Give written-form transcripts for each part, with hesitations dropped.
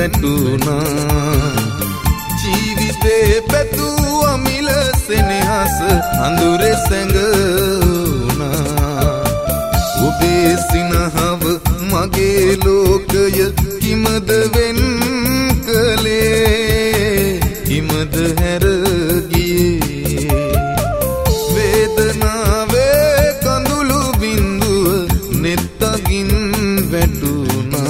වැටුණා ජීවිතේ පැතුව මිල සෙනෙහස අඳුරේ සැඟුණා ඔබේ සිනහව මගේ ලෝකය කිමද වෙන් කලේ කිමද හැර ගියේ වේදනාවේ කඳුළු බිඳුව නෙත්තකින් වැටුණා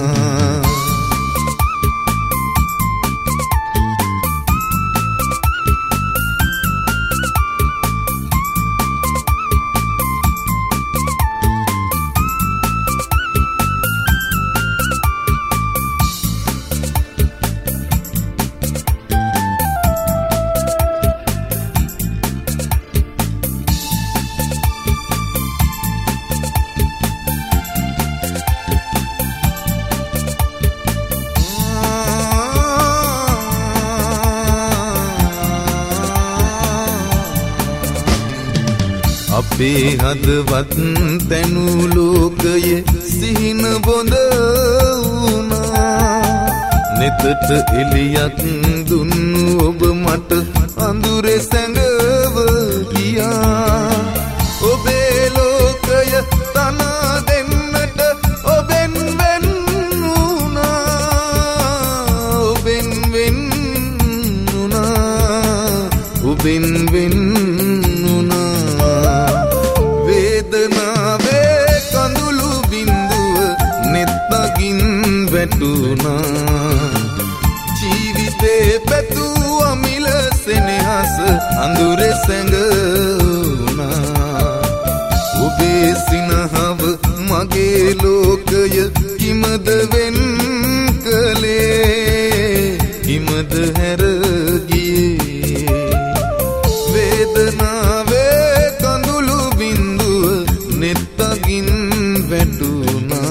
අපේ හදවත් තැනු ලෝකයේ සිහින බොඳ වුණා නෙතට එළියක් දුන්නු ඔබ මට අඳුරේ සැඟව ගියා ඔබේ ලෝකය තනා දෙන්නට ඔබෙන් වෙන් වුණා ඔබෙන් වෙන් වුණා ඔබෙන් වෙන් ජීවිතේ පැතුව මිල සෙනෙහස අඳුරේ සැඟුණා ඔබේ සිනහව මගේ ලෝකය කිමද වෙන් කලේ කිමද හැර ගියේ වේදනාවේ කඳුළු බිඳුව නෙත්තකින් වැටුණා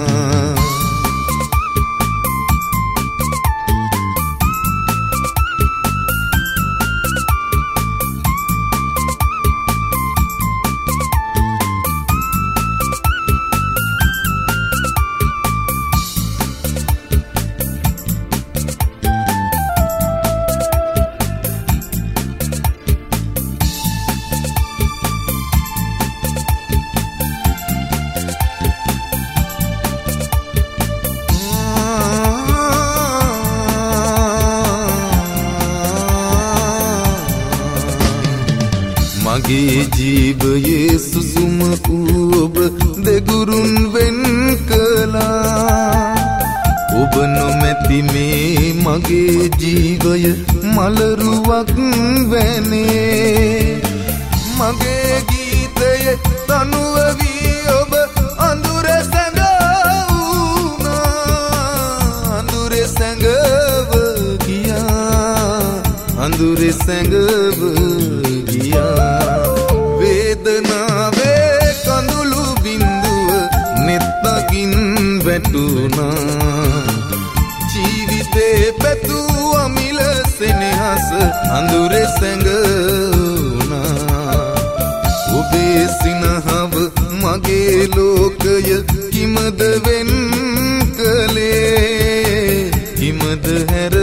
මගේ ජීවයේ සුසුම ඔබ දෙගුරුන් වෙන් කළා ඔබ නොමැති මේ මගේ ජීවය මලරුවක් වැනේ මගේ ගීතයේ තනුව වී ඔබ අඳුරේ සැඟවුණා අඳුරේ සැඟව ගියා අඳුරේ සැඟව වේදනාවේ කඳුළු බිඳුව නෙත්තකින් වැටුණා ජීවිතේ පැතුව මිල සෙනෙහස අඳුරේ සැඟුණා ඔබේ සිනහව මගේ ලෝකය කිමද වෙන් කලේ කිමද හැර